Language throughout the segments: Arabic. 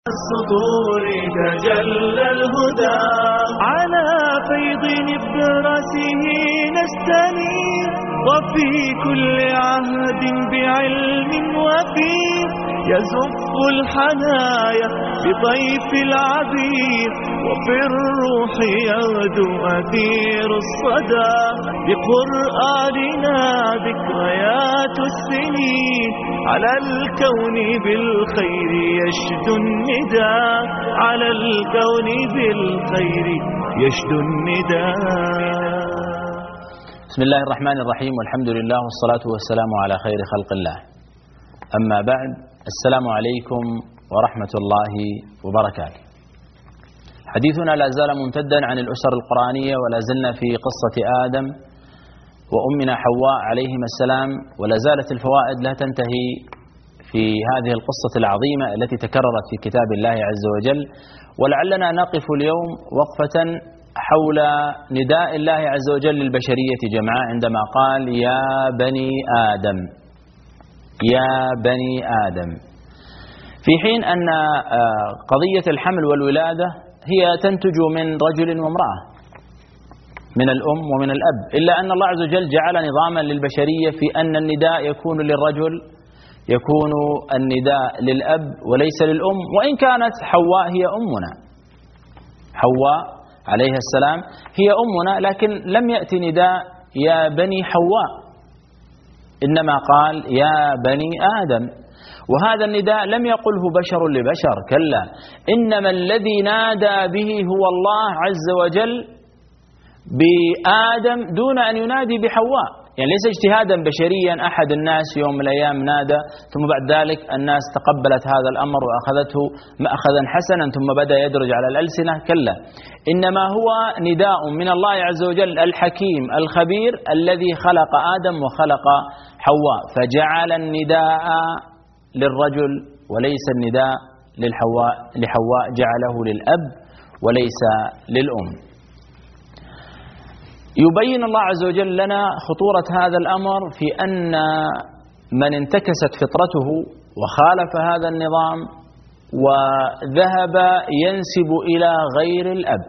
السطور تجلى الهدى على فيض نبرته نستنير وفي كل عهد بعلم وفير يزف الحنايا بطيف العبير وفي الروح يغدو أثير الصدى بقرآننا ذكريات السنين على الكون بالخير يشدو النداء على الكون بالخير يشدو النداء. بسم الله الرحمن الرحيم والحمد لله والصلاة والسلام على خير خلق الله. أما بعد، السلام عليكم ورحمة الله وبركاته. حديثنا لا زال ممتدا عن الأسر القرآنية، ولا زلنا في قصة آدم وأمنا حواء عليهما السلام، ولا زالت الفوائد لا تنتهي في هذه القصة العظيمة التي تكررت في كتاب الله عز وجل. ولعلنا نقف اليوم وقفة حول نداء الله عز وجل للبشرية جمعاء عندما قال يا بني آدم، يا بني آدم، في حين أن قضية الحمل والولادة هي تنتج من رجل وامرأة، من الأم ومن الأب، إلا أن الله عز وجل جعل نظاما للبشرية في أن النداء يكون للرجل، يكون النداء للأب وليس للأم. وإن كانت حواء هي أمنا، حواء عليها السلام هي أمنا، لكن لم يأتي نداء يا بني حواء، إنما قال يا بني آدم. وهذا النداء لم يقله بشر لبشر، كلا، إنما الذي نادى به هو الله عز وجل بآدم دون أن ينادي بحواء، يعني ليس اجتهادا بشريا أحد الناس في يوم من الأيام نادى ثم بعد ذلك الناس تقبلت هذا الأمر وأخذته مأخذا حسنا ثم بدأ يدرج على الألسنة، كلا، إنما هو نداء من الله عز وجل الحكيم الخبير الذي خلق آدم وخلق حواء، فجعل النداء للرجل وليس النداء لحواء جعله للأب وليس للأم. يبين الله عز وجل لنا خطورة هذا الأمر في أن من انتكست فطرته وخالف هذا النظام وذهب ينسب إلى غير الأب،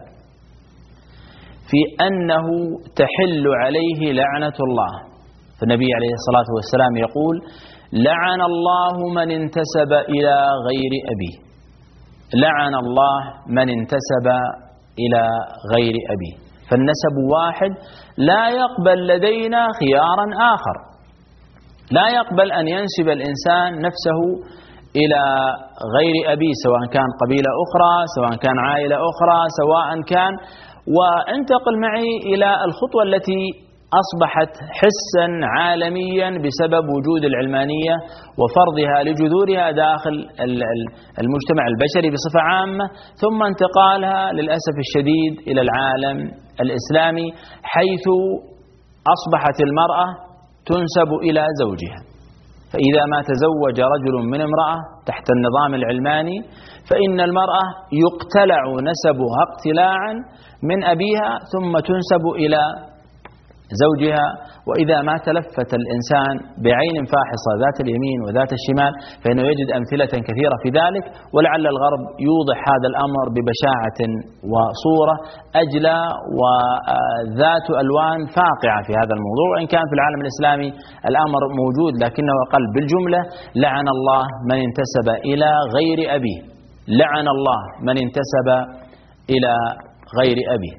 في أنه تحل عليه لعنة الله. فالنبي عليه الصلاة والسلام يقول لعن الله من انتسب إلى غير أبيه، لعن الله من انتسب إلى غير أبيه. فالنسب واحد، لا يقبل لدينا خيارا آخر، لا يقبل أن ينسب الإنسان نفسه إلى غير أبيه، سواء كان قبيلة أخرى، سواء كان عائلة أخرى، سواء كان. وانتقل معي إلى الخطوة التي أصبحت حسا عالميا بسبب وجود العلمانية وفرضها لجذورها داخل المجتمع البشري بصفة عامة، ثم انتقالها للأسف الشديد إلى العالم الإسلامي، حيث أصبحت المرأة تنسب إلى زوجها. فإذا ما تزوج رجل من امرأة تحت النظام العلماني فإن المرأة يقتلع نسبها اقتلاعا من أبيها ثم تنسب إلى زوجها. وإذا ما تلفت الإنسان بعين فاحصة ذات اليمين وذات الشمال فإنه يجد أمثلة كثيرة في ذلك، ولعل الغرب يوضح هذا الأمر ببشاعة وصورة أجلى وذات ألوان فاقعة في هذا الموضوع. وإن كان في العالم الإسلامي الأمر موجود لكنه أقل. بالجملة لعن الله من انتسب إلى غير أبيه، لعن الله من انتسب إلى غير أبيه.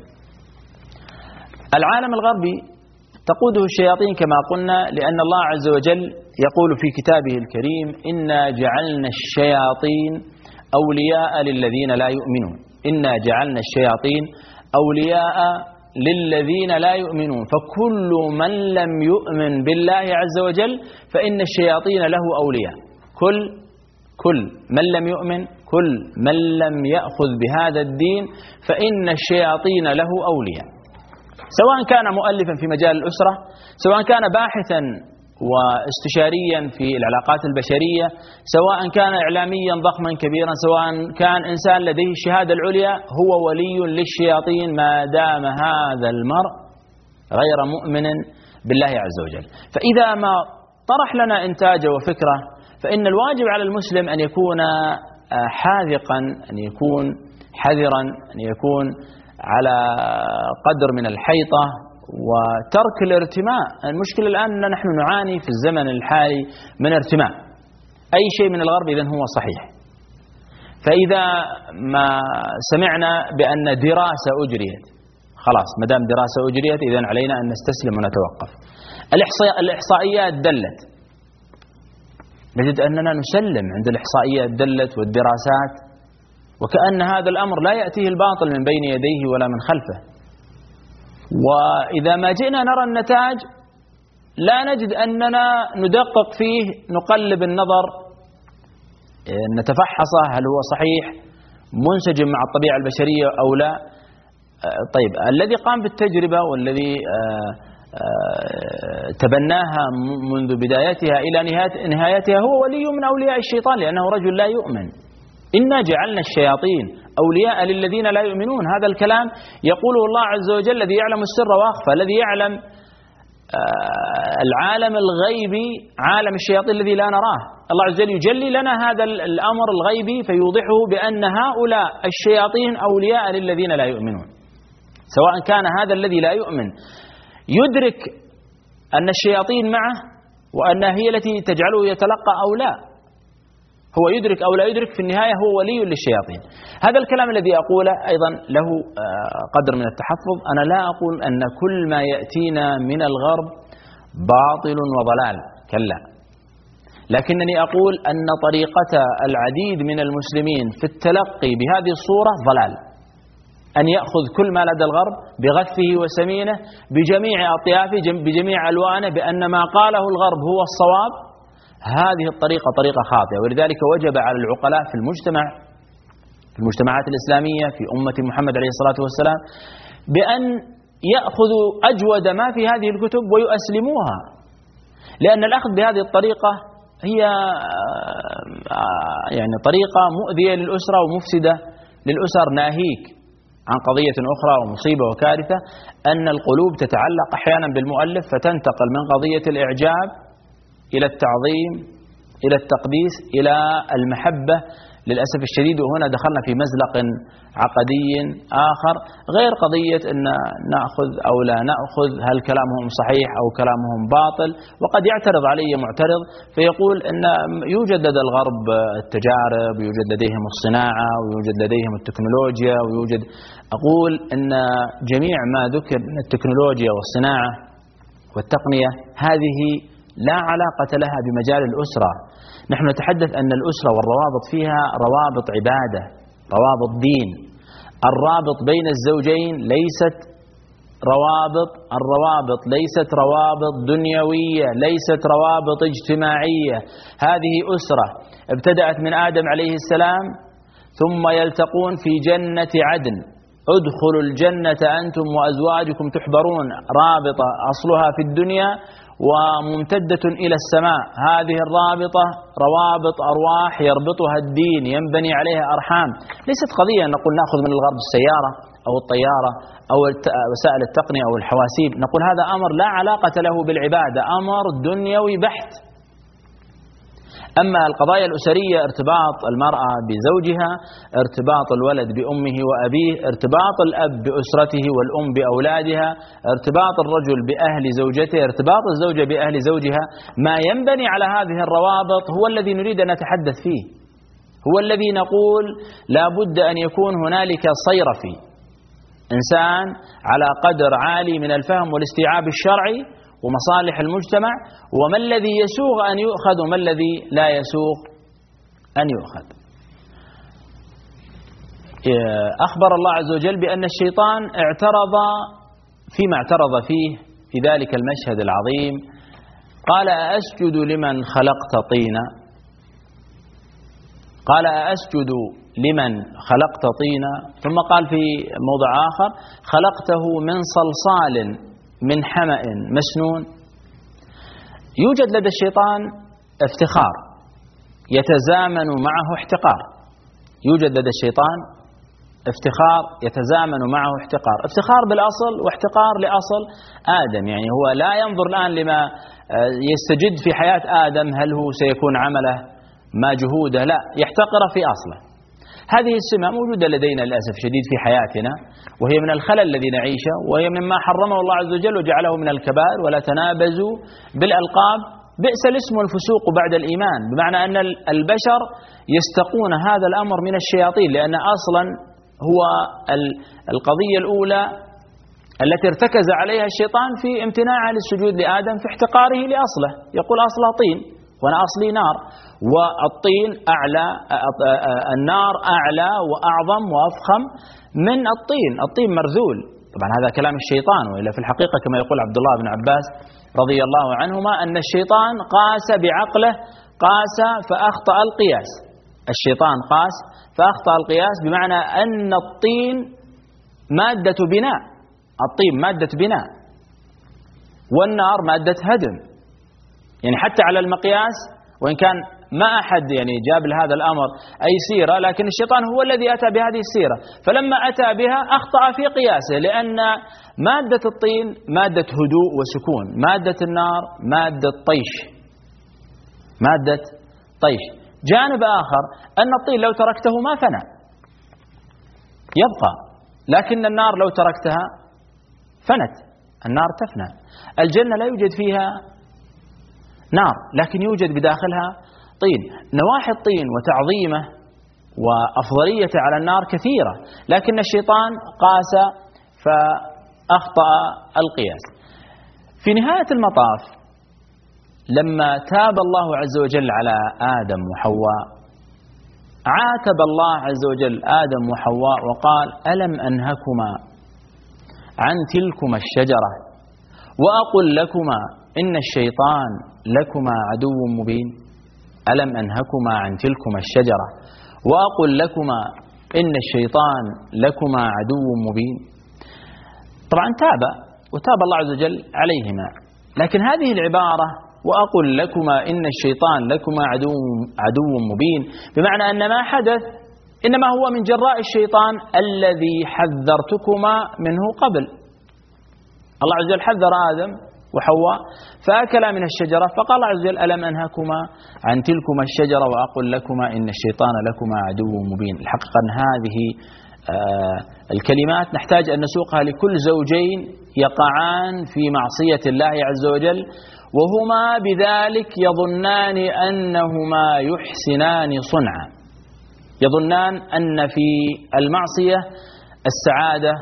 العالم الغربي تقوده الشياطين كما قلنا، لأن الله عز وجل يقول في كتابه الكريم إنا جعلنا الشياطين أولياء للذين لا يؤمنون، إنا جعلنا الشياطين أولياء للذين لا يؤمنون، فكل من لم يؤمن بالله عز وجل فإن الشياطين له أولياء. كل من لم يؤمن، كل من لم يأخذ بهذا الدين فإن الشياطين له أولياء، سواء كان مؤلفا في مجال الأسرة، سواء كان باحثا واستشاريا في العلاقات البشرية، سواء كان إعلاميا ضخما كبيرا، سواء كان إنسان لديه الشهادة العليا، هو ولي للشياطين ما دام هذا المرء غير مؤمن بالله عز وجل. فإذا ما طرح لنا إنتاجه وفكرة فإن الواجب على المسلم أن يكون حاذقا، أن يكون حذرا، أن يكون على قدر من الحيطة وترك الارتماء. المشكلة الآن أن نحن نعاني في الزمن الحالي من ارتماء أي شيء من الغرب إذن هو صحيح. فإذا ما سمعنا بأن دراسة أجريت، خلاص مدام دراسة أجريت إذن علينا أن نستسلم ونتوقف. الإحصائيات دلت، نجد أننا نسلم عند الإحصائيات دلت والدراسات، وكأن هذا الأمر لا يأتيه الباطل من بين يديه ولا من خلفه. وإذا ما جئنا نرى النتاج لا نجد أننا ندقق فيه، نقلب النظر، نتفحصه هل هو صحيح منسجم مع الطبيعة البشرية أو لا. طيب الذي قام بالتجربة والذي تبناها منذ بدايتها إلى نهايتها هو ولي من أولياء الشيطان، لأنه رجل لا يؤمن. إنا جعلنا الشياطين أولياء للذين لا يؤمنون. هذا الكلام يقوله الله عز وجل الذي يعلم السر وأخفى، الذي يعلم العالم الغيبي، عالم الشياطين الذي لا نراه. الله عز وجل يجلي لنا هذا الأمر الغيبي فيوضحه بأن هؤلاء الشياطين أولياء للذين لا يؤمنون. سواء كان هذا الذي لا يؤمن يدرك أن الشياطين معه وأنها هي التي تجعله يتلقى أو لا، هو يدرك أو لا يدرك، في النهاية هو ولي للشياطين. هذا الكلام الذي أقوله أيضا له قدر من التحفظ. أنا لا أقول أن كل ما يأتينا من الغرب باطل وضلال، كلا، لكنني أقول أن طريقة العديد من المسلمين في التلقي بهذه الصورة ضلال، أن يأخذ كل ما لدى الغرب بغثه وسمينه بجميع أطيافه بجميع ألوانه بأن ما قاله الغرب هو الصواب. هذه الطريقة طريقة خاطئة، ولذلك وجب على العقلاء في المجتمعات الإسلامية في أمة محمد عليه الصلاة والسلام بأن يأخذوا أجود ما في هذه الكتب ويؤسلموها، لأن الأخذ بهذه الطريقة هي يعني طريقة مؤذية للأسرة ومفسدة للأسر، ناهيك عن قضية أخرى ومصيبة وكارثة، أن القلوب تتعلق أحيانا بالمؤلف فتنتقل من قضية الإعجاب إلى التعظيم إلى التقديس إلى المحبة للأسف الشديد. وهنا دخلنا في مزلق عقدي آخر غير قضية أن نأخذ أو لا نأخذ، هل كلامهم صحيح أو كلامهم باطل. وقد يعترض علي معترض فيقول أن يوجد لدى الغرب التجارب، ويوجد لديهم الصناعة، ويوجد لديهم التكنولوجيا، ويوجد. أقول أن جميع ما ذكر من التكنولوجيا والصناعة والتقنية هذه لا علاقة لها بمجال الأسرة. نحن نتحدث أن الأسرة والروابط فيها روابط عبادة، روابط دين. الرابط بين الزوجين ليست الروابط ليست روابط دنيوية، ليست روابط اجتماعية. هذه أسرة ابتدأت من آدم عليه السلام ثم يلتقون في جنة عدن، ادخلوا الجنة أنتم وأزواجكم تحبرون، رابطة أصلها في الدنيا وممتدة إلى السماء. هذه الرابطة روابط أرواح يربطها الدين، ينبني عليها أرحام. ليست قضية أن نقول نأخذ من الغرب السيارة أو الطيارة أو وسائل التقنية أو الحواسيب، نقول هذا أمر لا علاقة له بالعبادة، أمر دنيوي بحت. أما القضايا الأسرية، ارتباط المرأة بزوجها، ارتباط الولد بأمه وأبيه، ارتباط الأب بأسرته والأم بأولادها، ارتباط الرجل بأهل زوجته، ارتباط الزوجة بأهل زوجها، ما ينبني على هذه الروابط هو الذي نريد أن نتحدث فيه، هو الذي نقول لا بد أن يكون هنالك صيرفي، إنسان على قدر عالي من الفهم والاستيعاب الشرعي ومصالح المجتمع، وما الذي يسوغ أن يؤخذ وما الذي لا يسوغ أن يؤخذ. أخبر الله عز وجل بأن الشيطان اعترض فيما اعترض فيه في ذلك المشهد العظيم، قال أأسجد لمن خلقت طينا، قال أأسجد لمن خلقت طينا، ثم قال في موضع آخر خلقته من صلصال من حمأ مسنون. يوجد لدى الشيطان افتخار يتزامن معه احتقار، يوجد لدى الشيطان افتخار يتزامن معه احتقار، افتخار بالأصل واحتقار لأصل آدم. يعني هو لا ينظر الآن لما يستجد في حياة آدم، هل هو سيكون عمله ما جهوده، لا، يحتقر في أصله. هذه السمة موجودة لدينا للأسف شديد في حياتنا، وهي من الخلل الذي نعيشه، وهي مما حرمه الله عز وجل وجعله من الكبائر. ولا تنابزوا بالألقاب بئس الاسم الفسوق بعد الإيمان، بمعنى أن البشر يستقون هذا الأمر من الشياطين، لأن أصلا هو القضية الأولى التي ارتكز عليها الشيطان في امتناعه للسجود لآدم في احتقاره لأصله. يقول أصله طين وأنا أصلي نار، والطين أعلى، النار أعلى وأعظم وأفخم من الطين. الطين مرذول، طبعا هذا كلام الشيطان، وإلا في الحقيقة كما يقول عبد الله بن عباس رضي الله عنهما أن الشيطان قاس بعقله، قاس فأخطأ القياس. الشيطان قاس فأخطأ القياس، بمعنى أن الطين مادة بناء، الطين مادة بناء والنار مادة هدم. يعني حتى على المقياس، وإن كان ما أحد يعني جاب لهذا الأمر أي سيرة، لكن الشيطان هو الذي أتى بهذه السيرة، فلما أتى بها أخطأ في قياسه، لأن مادة الطين مادة هدوء وسكون، مادة النار مادة طيش، مادة طيش. جانب آخر أن الطين لو تركته ما فنى، يبقى، لكن النار لو تركتها فنت، النار تفنى. الجنة لا يوجد فيها نار، لكن يوجد بداخلها طين. نواحي الطين وتعظيمه وأفضليته على النار كثيرة، لكن الشيطان قاس فأخطأ القياس. في نهاية المطاف لما تاب الله عز وجل على آدم وحواء، عاتب الله عز وجل آدم وحواء وقال: ألم أنهكما عن تلكما الشجرة وأقل لكما إن الشيطان لكما عدو مبين. ألم أنهكما عن تلكما الشجرة وأقل لكما إن الشيطان لكما عدو مبين. طبعا وتاب الله عز وجل عليهما، لكن هذه العبارة وأقل لكما إن الشيطان لكما عدو مبين، بمعنى أن ما حدث إنما هو من جراء الشيطان الذي حذرتكما منه قبل. الله عز وجل حذر آدم وحواء فأكلا من الشجرة، فقال الله عز وجل: ألم أنهكما عن تلكما الشجرة وأقل لكما إن الشيطان لكما عدو مبين. الحقيقة أن هذه الكلمات نحتاج أن نسوقها لكل زوجين يقعان في معصية الله عز وجل، وهما بذلك يظنان أنهما يحسنان صنعا، يظنان أن في المعصية السعادة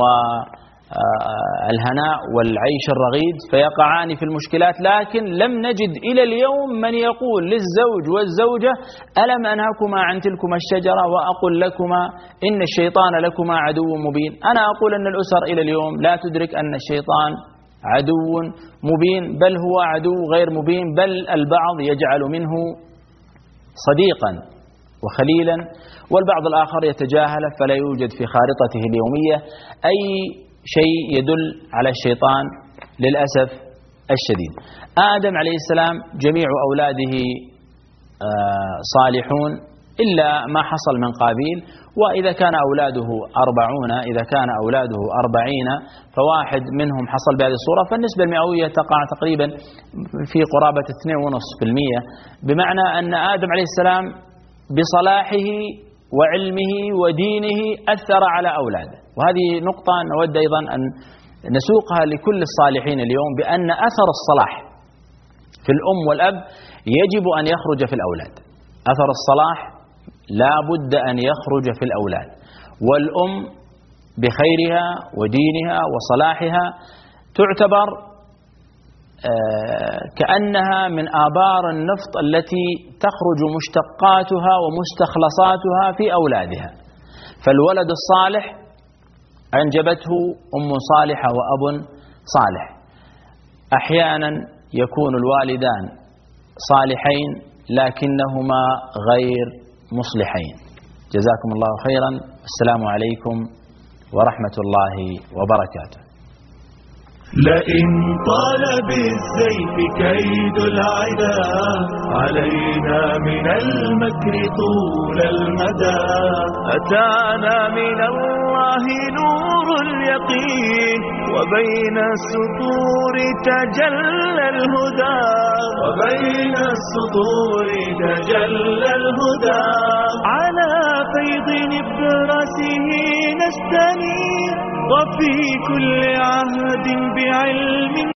والهناء والعيش الرغيد، فيقعان في المشكلات. لكن لم نجد إلى اليوم من يقول للزوج والزوجة: ألم أنهكما عن تلكما الشجرة وأقل لكما إن الشيطان لكما عدو مبين. أنا أقول أن الأسر إلى اليوم لا تدرك أن الشيطان عدو مبين، بل هو عدو غير مبين، بل البعض يجعل منه صديقا وخليلا، والبعض الآخر يتجاهله، فلا يوجد في خارطته اليومية أي شيء يدل على الشيطان للأسف الشديد. آدم عليه السلام جميع أولاده صالحون إلا ما حصل من قابيل، وإذا كان أولاده 40، إذا كان أولاده 40 فواحد منهم حصل بهذه الصورة، فالنسبة المئوية تقع تقريبا في قرابة 2.5%، بمعنى أن آدم عليه السلام بصلاحه وعلمه ودينه أثر على أولاده. وهذه نقطة نود أيضا أن نسوقها لكل الصالحين اليوم، بأن أثر الصلاح في الأم والأب يجب أن يخرج في الأولاد. أثر الصلاح لا بد أن يخرج في الأولاد، والأم بخيرها ودينها وصلاحها تعتبر كأنها من آبار النفط التي تخرج مشتقاتها ومستخلصاتها في أولادها. فالولد الصالح أنجبته أم صالحة وأب صالح. أحيانا يكون الوالدان صالحين لكنهما غير مصلحين. جزاكم الله خيرا، السلام عليكم ورحمة الله وبركاته. لئن طال بالسيف كيد العدا علينا من المكر طول المدى. أتانا من الله نور اليقين وبين السطور تجلى الهدى، وبين السطور تجلى الهدى. على فيض نبرسه نستنير وفي كل عهد بعلم